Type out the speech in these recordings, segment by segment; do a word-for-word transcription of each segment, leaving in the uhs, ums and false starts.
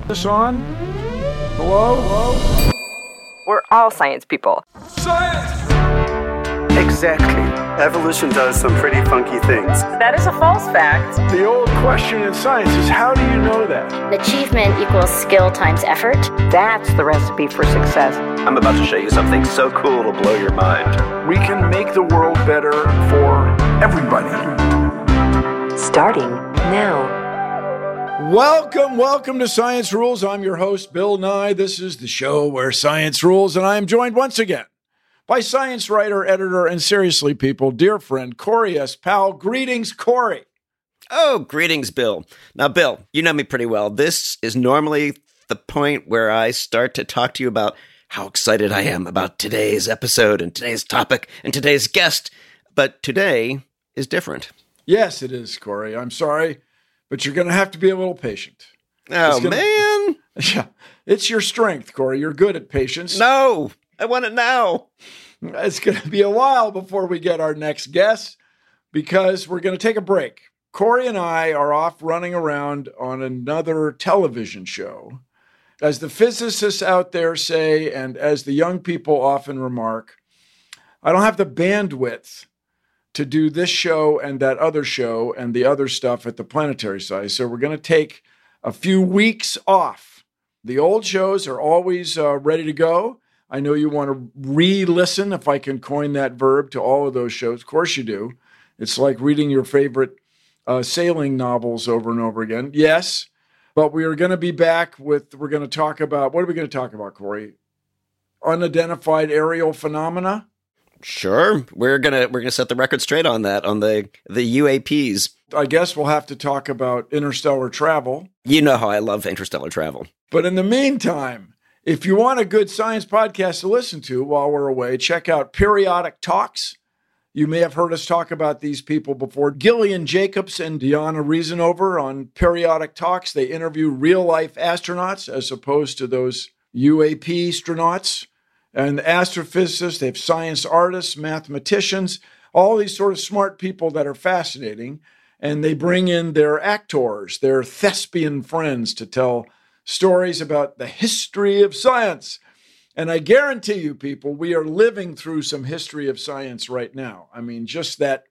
This on? Hello? Hello? We're all science people. Science! Exactly. Evolution does some pretty funky things. That is a false fact. The old question in science is, how do you know that? Achievement equals skill times effort. That's the recipe for success. I'm about to show you something so cool it'll blow your mind. We can make the world better for everybody. Starting now. Welcome, welcome to Science Rules. I'm your host, Bill Nye. This is the show where science rules, and I am joined once again by science writer, editor, and seriously, people, dear friend, Corey S. Powell. Greetings, Corey. Oh, greetings, Bill. Now, Bill, you know me pretty well. This is normally the point where I start to talk to you about how excited I am about today's episode and today's topic and today's guest. But today is different. Yes, it is, Corey. I'm sorry, but you're going to have to be a little patient. Oh, gonna, man. Yeah, it's your strength, Corey. You're good at patience. No, I want it now. It's going to be a while before we get our next guest because we're going to take a break. Corey and I are off running around on another television show. As the physicists out there say, and as the young people often remark, I don't have the bandwidth to do this show and that other show and the other stuff at the planetary size. So we're going to take a few weeks off. The old shows are always uh, ready to go. I know you want to re-listen, if I can coin that verb, to all of those shows. Of course you do. It's like reading your favorite uh, sailing novels over and over again. Yes, but we are going to be back with, we're going to talk about, what are we going to talk about, Corey? Unidentified aerial phenomena? Sure. We're going to we're gonna set the record straight on that, on the, the U A Ps. I guess we'll have to talk about interstellar travel. You know how I love interstellar travel. But in the meantime, if you want a good science podcast to listen to while we're away, check out Periodic Talks. You may have heard us talk about these people before. Gillian Jacobs and Diana Reasonover on Periodic Talks. They interview real-life astronauts as opposed to those U A P astronauts. And astrophysicists, they have science artists, mathematicians, all these sort of smart people that are fascinating. And they bring in their actors, their thespian friends to tell stories about the history of science. And I guarantee you, people, we are living through some history of science right now. I mean, just that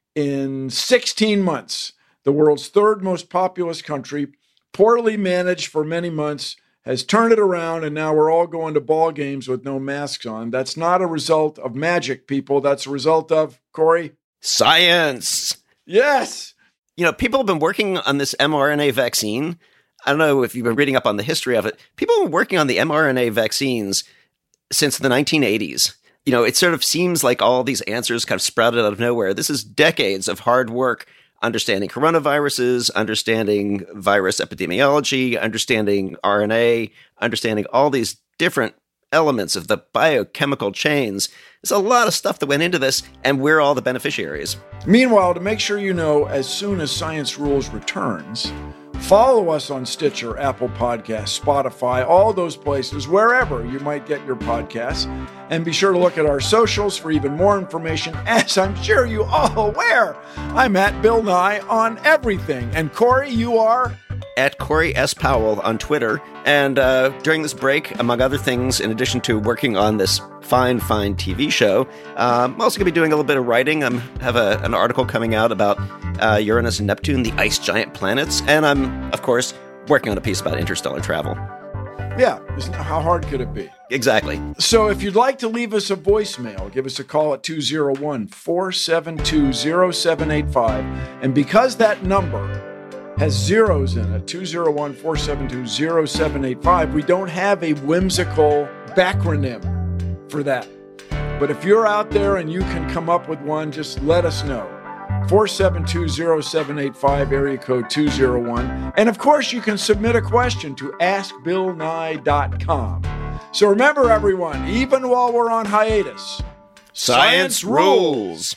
in sixteen months, the world's third most populous country, poorly managed for many months, has turned it around, and now we're all going to ball games with no masks on. That's not a result of magic, people. That's a result of, Corey? Science. Yes. You know, people have been working on this mRNA vaccine. I don't know if you've been reading up on the history of it. People have been working on the mRNA vaccines since the nineteen eighties. You know, it sort of seems like all these answers kind of sprouted out of nowhere. This is decades of hard work understanding coronaviruses, understanding virus epidemiology, understanding R N A, understanding all these different elements of the biochemical chains. There's a lot of stuff that went into this, and we're all the beneficiaries. Meanwhile, to make sure you know as soon as Science Rules returns, follow us on Stitcher, Apple Podcasts, Spotify, all those places, wherever you might get your podcasts. And be sure to look at our socials for even more information. As I'm sure you all aware, I'm at Bill Nye on everything. And Corey, you are? At Corey S. Powell on Twitter. And uh, during this break, among other things, in addition to working on this fine, fine T V show, uh, I'm also going to be doing a little bit of writing. I have a, an article coming out about uh, Uranus and Neptune, the ice giant planets. And I'm, of course, working on a piece about interstellar travel. Yeah, how hard could it be? Exactly. So if you'd like to leave us a voicemail, give us a call at two oh one, four seven two, oh seven eight five. And because that number has zeros in it, two oh one, four seven two, oh seven eight five, we don't have a whimsical backronym for that. But if you're out there and you can come up with one, just let us know. four seven two, oh seven eight five, area code two oh one. And of course, you can submit a question to ask bill nye dot com. So remember, everyone, even while we're on hiatus, Science, science rules.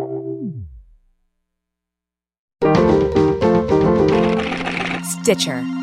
Stitcher.